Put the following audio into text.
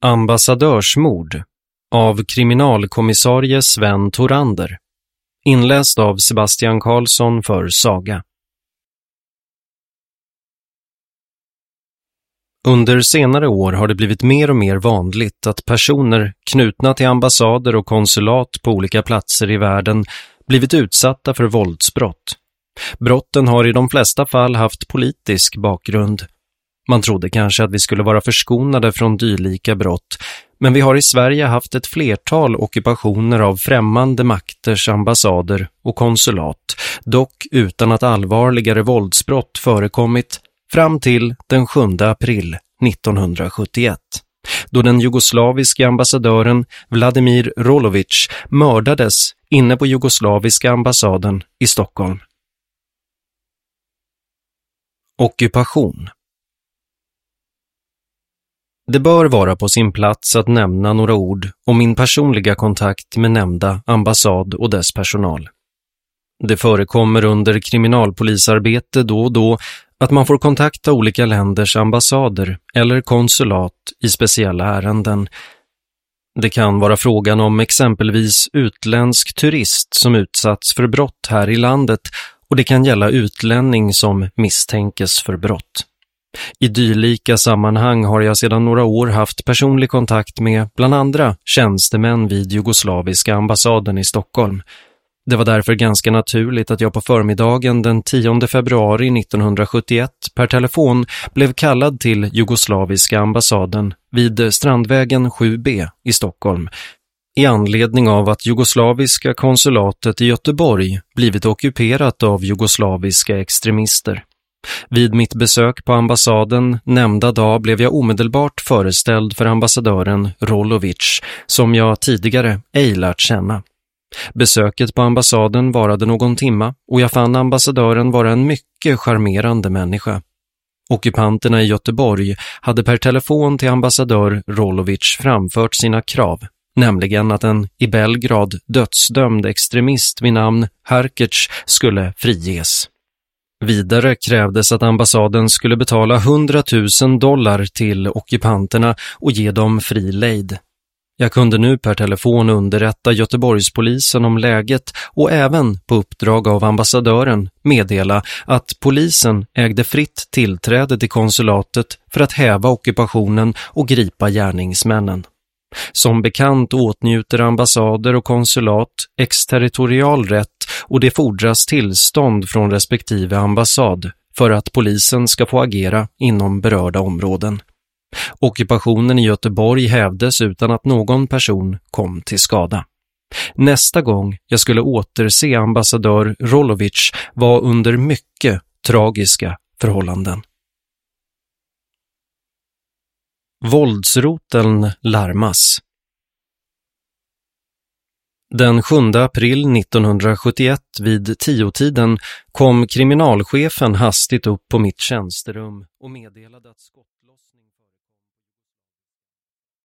Ambassadörsmord av kriminalkommissarie Sven Torander. Inläst av Sebastian Karlsson för Saga. Under senare år har det blivit mer och mer vanligt att personer knutna till ambassader och konsulat på olika platser i världen blivit utsatta för våldsbrott. Brotten har i de flesta fall haft politisk bakgrund. Man trodde kanske att vi skulle vara förskonade från dylika brott, men vi har i Sverige haft ett flertal ockupationer av främmande makters ambassader och konsulat, dock utan att allvarligare våldsbrott förekommit fram till den 7 april 1971, då den jugoslaviska ambassadören Vladimir Rolović mördades inne på jugoslaviska ambassaden i Stockholm. Ockupation. Det bör vara på sin plats att nämna några ord om min personliga kontakt med nämnda ambassad och dess personal. Det förekommer under kriminalpolisarbete då och då att man får kontakta olika länders ambassader eller konsulat i speciella ärenden. Det kan vara frågan om exempelvis utländsk turist som utsatts för brott här i landet, och det kan gälla utlänning som misstänkes för brott. I dylika sammanhang har jag sedan några år haft personlig kontakt med bland andra tjänstemän vid jugoslaviska ambassaden i Stockholm. Det var därför ganska naturligt att jag på förmiddagen den 10 februari 1971 per telefon blev kallad till jugoslaviska ambassaden vid Strandvägen 7B i Stockholm i anledning av att jugoslaviska konsulatet i Göteborg blivit ockuperat av jugoslaviska extremister. Vid mitt besök på ambassaden nämnda dag blev jag omedelbart föreställd för ambassadören Rolović, som jag tidigare ej lärt känna. Besöket på ambassaden varade någon timma och jag fann ambassadören vara en mycket charmerande människa. Ockupanterna i Göteborg hade per telefon till ambassadör Rolović framfört sina krav, nämligen att en i Belgrad dödsdömd extremist vid namn Herkec skulle friges. Vidare krävdes att ambassaden skulle betala $100,000 till ockupanterna och ge dem fri lejd. Jag kunde nu per telefon underrätta Göteborgspolisen om läget och även på uppdrag av ambassadören meddela att polisen ägde fritt tillträde till konsulatet för att häva ockupationen och gripa gärningsmännen. Som bekant åtnjuter ambassader och konsulat exterritorial rätt, och det fordras tillstånd från respektive ambassad för att polisen ska få agera inom berörda områden. Ockupationen i Göteborg hävdes utan att någon person kom till skada. Nästa gång jag skulle återse ambassadör Rolović var under mycket tragiska förhållanden. Våldsroteln larmas. Den 7 april 1971 vid 10-tiden kom kriminalchefen hastigt upp på mitt tjänsterum och meddelade att skottlossning